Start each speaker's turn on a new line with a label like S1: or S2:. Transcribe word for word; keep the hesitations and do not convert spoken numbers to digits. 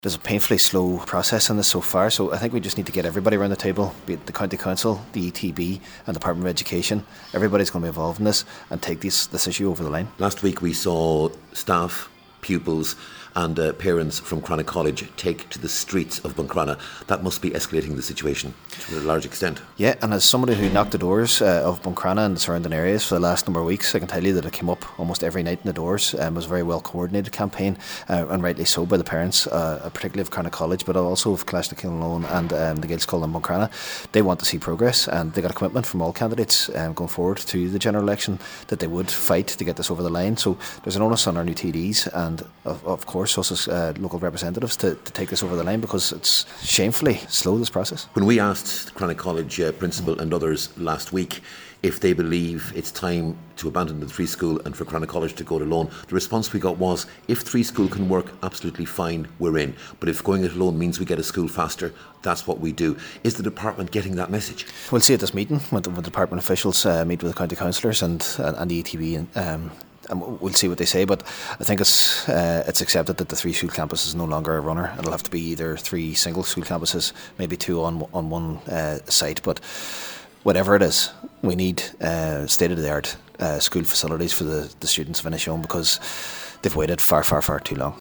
S1: There's a painfully slow process in this so far, so I think we just need to get everybody around the table, be it the County Council, the E T B and the Department of Education. Everybody's going to be involved in this and take this, this issue over the line.
S2: Last week we saw staff, pupils and uh, parents from Cranagh College take to the streets of Buncrana. That must be escalating the situation to a large extent.
S1: Yeah, and as somebody who knocked the doors uh, of Buncrana and the surrounding areas for the last number of weeks, I can tell you that it came up almost every night in the doors. Um, it was a very well coordinated campaign, uh, and rightly so by the parents, uh, particularly of Cranagh College, but also of Clashna-Kilmalone and um, the Gaels School in Buncrana. They want to see progress, and they got a commitment from all candidates um, going forward to the general election that they would fight to get this over the line. So there's an onus on our new T Ds and of, of course us as uh, local representatives to, to take this over the line, because it's shamefully slow, this process.
S2: When we asked the Cranagh College uh, principal and others last week if they believe it's time to abandon the three school and for Cranagh College to go it alone, the response we got was, if three school can work, absolutely fine, we're in. But if going it alone means we get a school faster, that's what we do. Is the department getting that message?
S1: We'll see at this meeting when the, when the department officials uh, meet with the county councillors and, and, and the E T B and um, and we'll see what they say, but I think it's uh, it's accepted that the three school campus is no longer a runner. It'll have to be either three single school campuses, maybe two on on one uh, site, but whatever it is, we need uh, state-of-the-art uh, school facilities for the, the students of Inishowen, because they've waited far, far, far too long.